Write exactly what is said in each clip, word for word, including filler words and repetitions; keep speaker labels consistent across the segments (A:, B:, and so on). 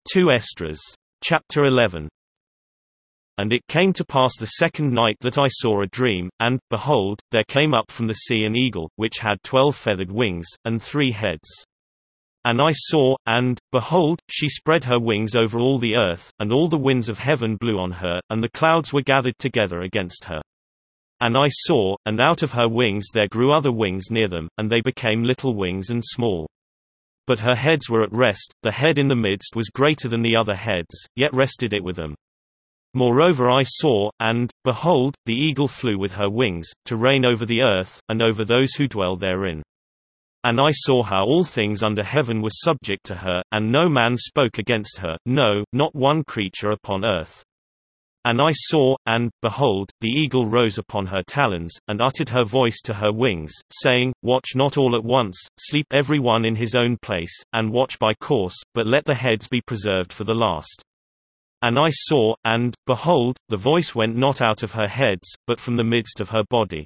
A: two Esdras. Chapter eleven. And it came to pass the second night that I saw a dream, and, behold, there came up from the sea an eagle, which had twelve feathered wings, and three heads. And I saw, and, behold, she spread her wings over all the earth, and all the winds of heaven blew on her, and the clouds were gathered together against her. And I saw, and out of her wings there grew other wings near them, and they became little wings and small. But her heads were at rest, the head in the midst was greater than the other heads, yet rested it with them. Moreover I saw, and, behold, the eagle flew with her wings, to reign over the earth, and over those who dwell therein. And I saw how all things under heaven were subject to her, and no man spoke against her, no, not one creature upon earth. And I saw, and, behold, the eagle rose upon her talons, and uttered her voice to her wings, saying, Watch not all at once, sleep every one in his own place, and watch by course, but let the heads be preserved for the last. And I saw, and, behold, the voice went not out of her heads, but from the midst of her body.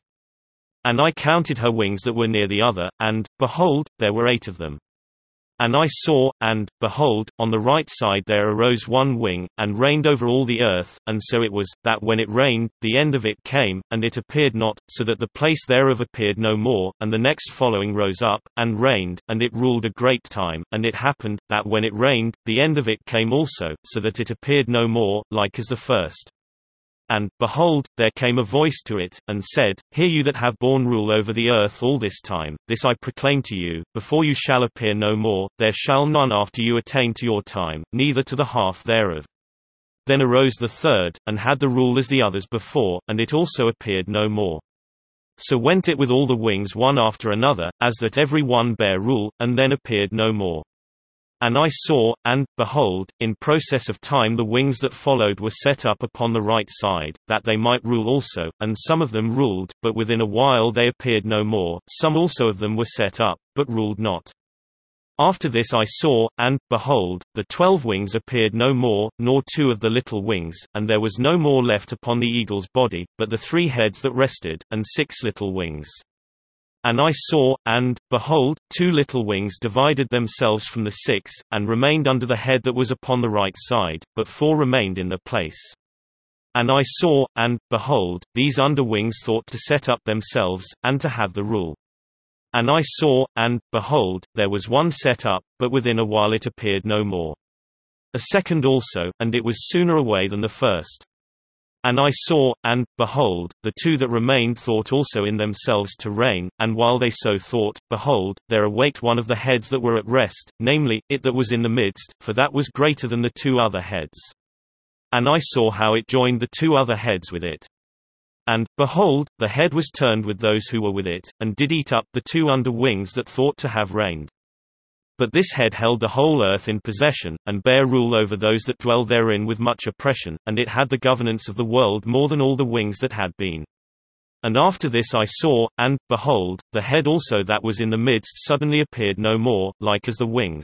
A: And I counted her wings that were near the other, and, behold, there were eight of them. And I saw, and, behold, on the right side there arose one wing, and reigned over all the earth, and so it was, that when it reigned, the end of it came, and it appeared not, so that the place thereof appeared no more, and the next following rose up, and reigned, and it ruled a great time, and it happened, that when it reigned, the end of it came also, so that it appeared no more, like as the first. And, behold, there came a voice to it, and said, Hear you that have borne rule over the earth all this time, this I proclaim to you, before you shall appear no more, there shall none after you attain to your time, neither to the half thereof. Then arose the third, and had the rule as the others before, and it also appeared no more. So went it with all the wings one after another, as that every one bare rule, and then appeared no more. And I saw, and, behold, in process of time the wings that followed were set up upon the right side, that they might rule also, and some of them ruled, but within a while they appeared no more, some also of them were set up, but ruled not. After this I saw, and, behold, the twelve wings appeared no more, nor two of the little wings, and there was no more left upon the eagle's body, but the three heads that rested, and six little wings. And I saw, and, behold, two little wings divided themselves from the six, and remained under the head that was upon the right side, but four remained in their place. And I saw, and, behold, these under wings thought to set up themselves, and to have the rule. And I saw, and, behold, there was one set up, but within a while it appeared no more. A second also, and it was sooner away than the first. And I saw, and, behold, the two that remained thought also in themselves to reign, and while they so thought, behold, there awaked one of the heads that were at rest, namely, it that was in the midst, for that was greater than the two other heads. And I saw how it joined the two other heads with it. And, behold, the head was turned with those who were with it, and did eat up the two under wings that thought to have reigned. But this head held the whole earth in possession, and bare rule over those that dwell therein with much oppression, and it had the governance of the world more than all the wings that had been. And after this I saw, and, behold, the head also that was in the midst suddenly appeared no more, like as the wings.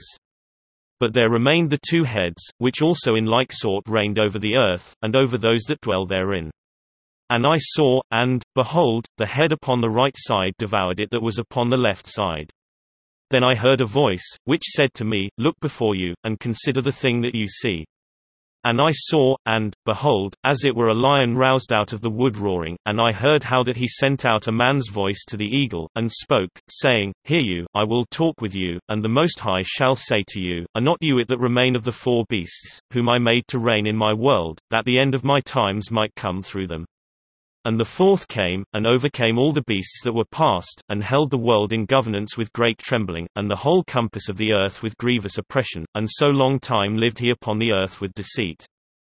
A: But there remained the two heads, which also in like sort reigned over the earth, and over those that dwell therein. And I saw, and, behold, the head upon the right side devoured it that was upon the left side. Then I heard a voice, which said to me, Look before you, and consider the thing that you see. And I saw, and, behold, as it were a lion roused out of the wood roaring, and I heard how that he sent out a man's voice to the eagle, and spoke, saying, Hear you, I will talk with you, and the Most High shall say to you, Are not you it that remain of the four beasts, whom I made to reign in my world, that the end of my times might come through them? And the fourth came, and overcame all the beasts that were past, and held the world in governance with great trembling, and the whole compass of the earth with grievous oppression, and so long time lived he upon the earth with deceit.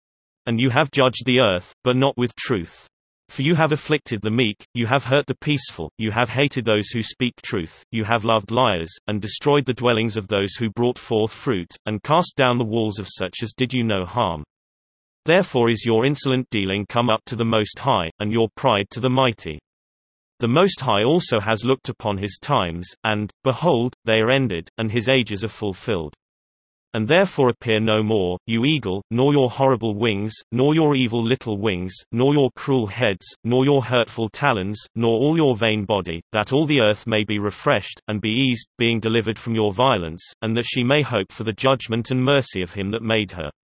A: And you have judged the earth, but not with truth. For you have afflicted the meek, you have hurt the peaceful, you have hated those who speak truth, you have loved liars, and destroyed the dwellings of those who brought forth fruit, and cast down the walls of such as did you no harm. Therefore is your insolent dealing come up to the Most High, and your pride to the mighty. The Most High also has looked upon his times, and, behold, they are ended, and his ages are fulfilled. And therefore appear no more, you eagle, nor your horrible wings, nor your evil little wings, nor your cruel heads, nor your hurtful talons, nor all your vain body, that all the earth may be refreshed, and be eased, being delivered from your violence, and that she may hope for the judgment and mercy of him that made her.